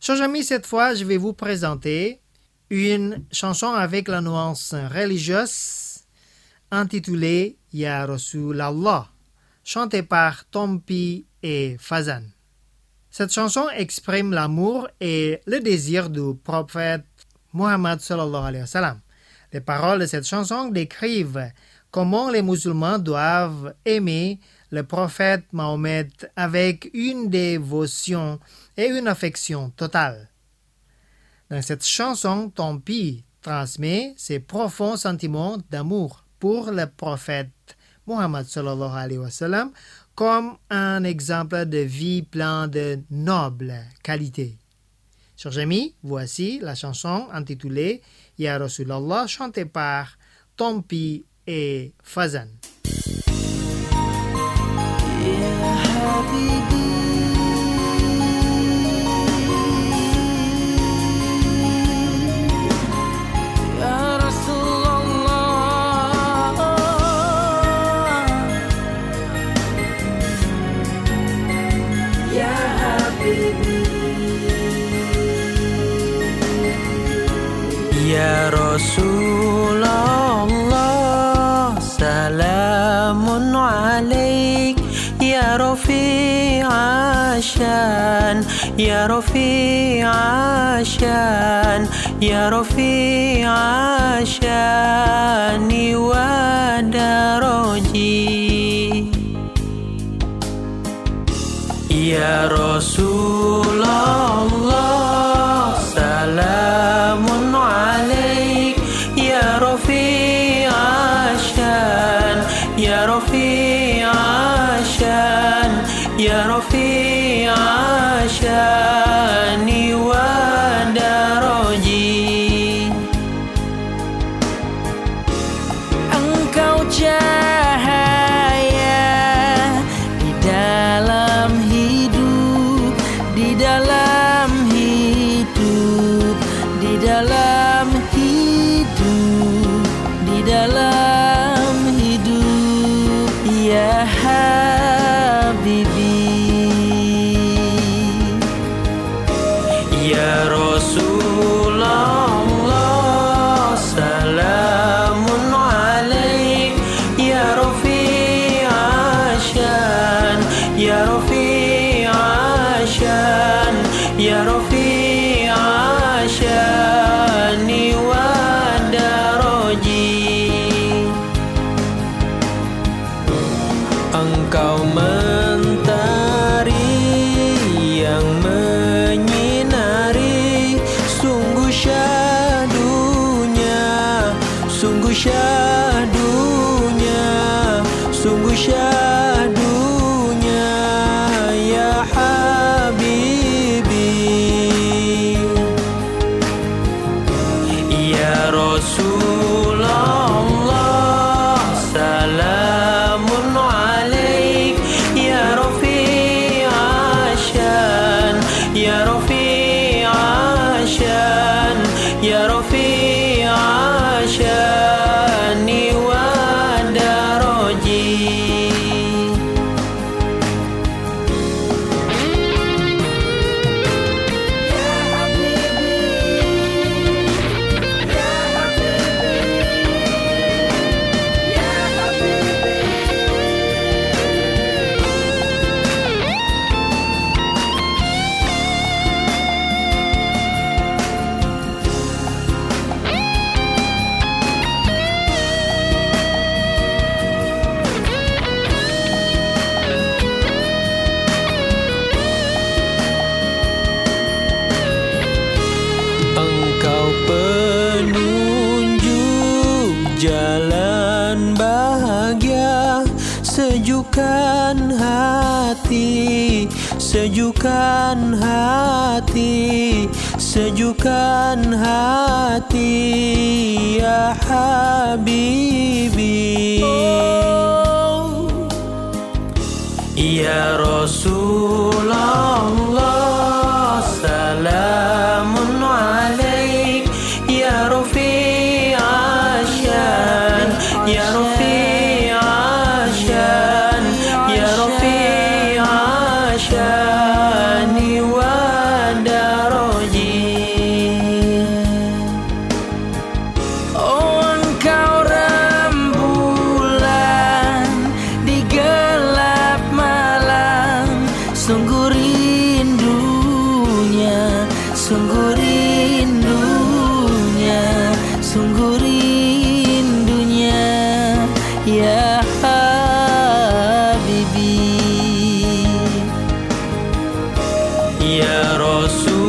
Chers amis, cette fois, je vais vous présenter une chanson avec la nuance religieuse intitulée Ya Rasulallah, chantée par Tompi et Fazan. Cette chanson exprime l'amour et le désir du prophète Muhammad sallallahu alayhi wa sallam. Les paroles de cette chanson décrivent comment les musulmans doivent aimer le prophète Mahomet avec une dévotion et une affection totale. Dans cette chanson, Tompi transmet ses profonds sentiments d'amour pour le prophète Muhammad sallallahu alayhi wa sallam comme un exemple de vie plein de nobles qualités. Chers amis, voici la chanson intitulée Ya Rasulallah, chantée par Tompi et Fazan. Ya Habibi, Ya Rasulallah, Ya Habibi, Ya Rasulallah, salamun alaik, Ya Rafi'a shan, Ya Rafi'a shan, Ya Rafi'a shani wa daraji. Ya Rasulallah, salamun alaik, Ya Rafi'a shan, Ya Rafi'a shan, Ya Rafi'a shani wa daraji. Engkau cahaya di dalam hidup, di dalam hidup, di dalam hidup, di dalam hidup, ya Habibi. Ya Rasulallah, salamun alaik, Ya Rafi'a shan, Ya Rafi'a shan, Ya Rafi'a shani wa daraji. Engkau mentari yang menyinari, sungguh syahdunya, sungguh syahdunya, sungguh syahdunya, ya Habibi. Ya Rasulallah, salamun alaik, Ya Rafi'a shan, Ya Rafi'a shan, Ya Rafi'a shani wa daraji. Engkau penunjuk jalan bahagia, sejukkan hati, sejukkan hati, sejukkan hati, ya Habibi. Ya Rasulallah, salamun alaik, Ya Rafi'a shan, Ya Rafi'a shan, Ya Rafi'a shani wa daraji. Ya Rasul